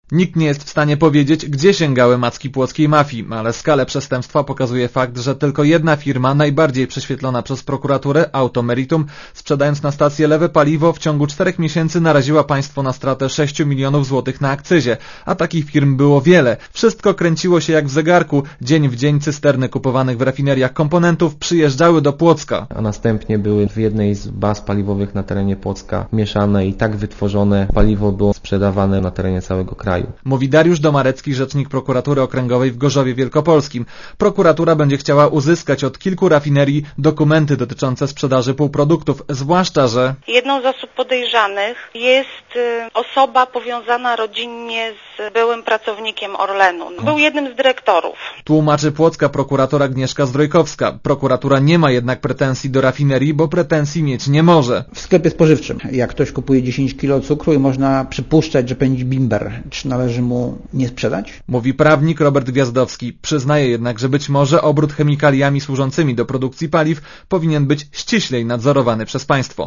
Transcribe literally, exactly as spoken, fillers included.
Nikt nie jest w stanie powiedzieć, gdzie sięgały macki płockiej mafii, ale skalę przestępstwa pokazuje fakt, że tylko jedna firma, najbardziej prześwietlona przez prokuraturę, Automeritum, sprzedając na stację lewe paliwo, w ciągu czterech miesięcy naraziła państwo na stratę sześciu milionów złotych na akcyzie, a takich firm było wiele. Wszystko kręciło się jak w zegarku. Dzień w dzień cysterny kupowanych w rafineriach komponentów przyjeżdżały do Płocka. A następnie były w jednej z baz paliwowych na terenie Płocka mieszane i tak wytworzone paliwo było sprzedawane na terenie całego kraju. Mówi Dariusz Domarecki, rzecznik prokuratury okręgowej w Gorzowie Wielkopolskim. Prokuratura będzie chciała uzyskać od kilku rafinerii dokumenty dotyczące sprzedaży półproduktów, zwłaszcza że jedną z osób podejrzanych jest osoba powiązana rodzinnie z byłym pracownikiem Orlenu. Był jednym z dyrektorów. Tłumaczy płocka prokurator Agnieszka Zdrojkowska. Prokuratura nie ma jednak pretensji do rafinerii, bo pretensji mieć nie może. W sklepie spożywczym, jak ktoś kupuje dziesięć kilo cukru i można przypuszczać, że pędzi bimber, czy należy mu nie sprzedać? Mówi prawnik Robert Gwiazdowski. Przyznaje jednak, że być może obrót chemikaliami służącymi do produkcji paliw powinien być ściślej nadzorowany przez państwo.